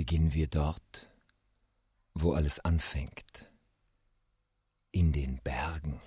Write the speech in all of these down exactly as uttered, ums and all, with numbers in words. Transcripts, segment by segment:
beginnen wir dort, wo alles anfängt, in den Bergen.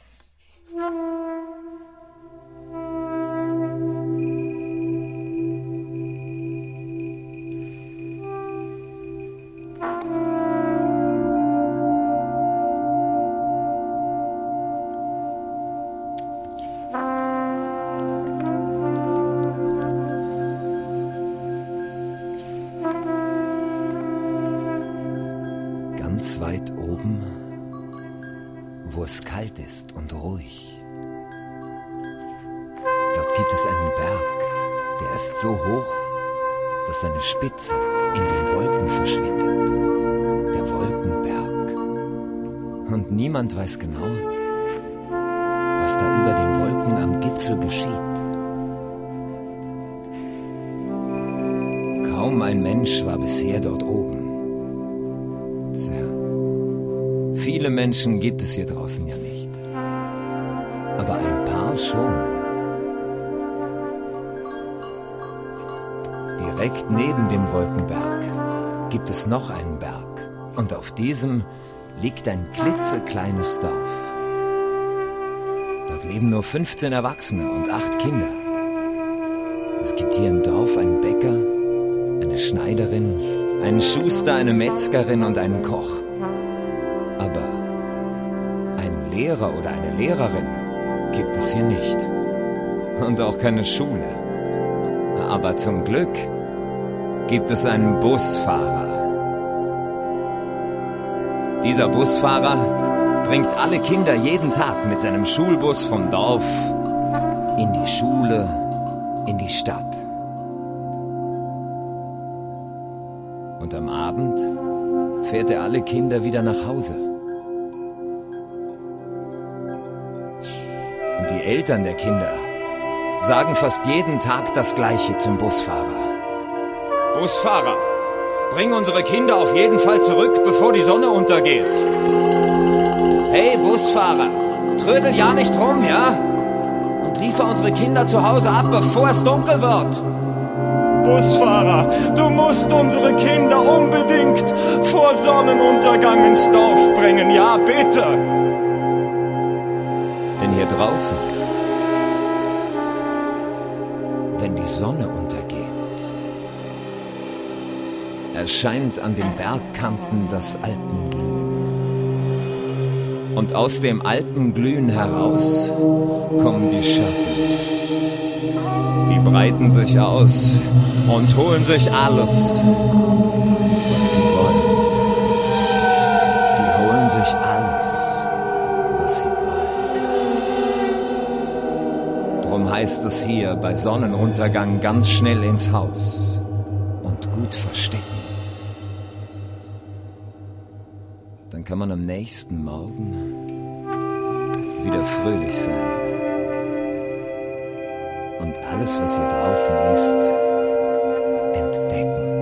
Ganz weit oben, wo es kalt ist und ruhig. Dort gibt es einen Berg, der ist so hoch, dass seine Spitze in den Wolken verschwindet. Der Wolkenberg. Und niemand weiß genau, was da über den Wolken am Gipfel geschieht. Kaum ein Mensch war bisher dort oben. Viele Menschen gibt es hier draußen ja nicht. Aber ein paar schon. Direkt neben dem Wolkenberg gibt es noch einen Berg. Und auf diesem liegt ein klitzekleines Dorf. Dort leben nur fünfzehn Erwachsene und acht Kinder. Es gibt hier im Dorf einen Bäcker, eine Schneiderin, einen Schuster, eine Metzgerin und einen Koch. Aber einen Lehrer oder eine Lehrerin gibt es hier nicht. Und auch keine Schule. Aber zum Glück gibt es einen Busfahrer. Dieser Busfahrer bringt alle Kinder jeden Tag mit seinem Schulbus vom Dorf in die Schule, in die Stadt. Und am Abend fährt er alle Kinder wieder nach Hause. Und die Eltern der Kinder sagen fast jeden Tag das Gleiche zum Busfahrer. Busfahrer, bring unsere Kinder auf jeden Fall zurück, bevor die Sonne untergeht. Hey Busfahrer, trödel ja nicht rum, ja? Und liefer unsere Kinder zu Hause ab, bevor es dunkel wird. Busfahrer, du musst unsere Kinder unbedingt vor Sonnenuntergang ins Dorf bringen, ja bitte. Denn hier draußen, wenn die Sonne untergeht, erscheint an den Bergkanten das Alpenglühen. Und aus dem Alpenglühen heraus kommen die Schatten. Die breiten sich aus und holen sich alles, was sie wollen. Die holen sich alles, was sie wollen. Drum heißt es hier bei Sonnenuntergang ganz schnell ins Haus und gut verstecken. Dann kann man am nächsten Morgen wieder fröhlich sein. Und alles, was hier draußen ist, entdecken.